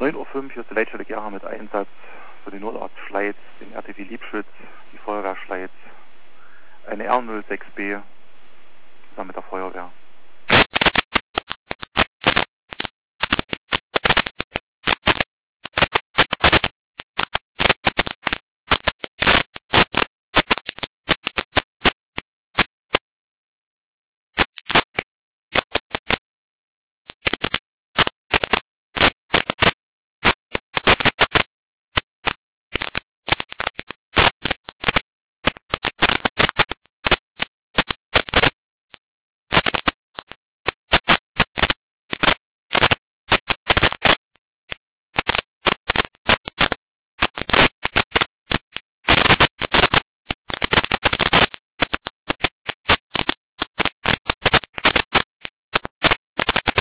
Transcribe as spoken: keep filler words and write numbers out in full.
neun Uhr fünf, hier ist die Leitstelle Gera mit Einsatz für den Notarzt Schleiz, den R T W Liebschütz, die Feuerwehr Schleiz, eine R null sechs B zusammen mit der Feuerwehr.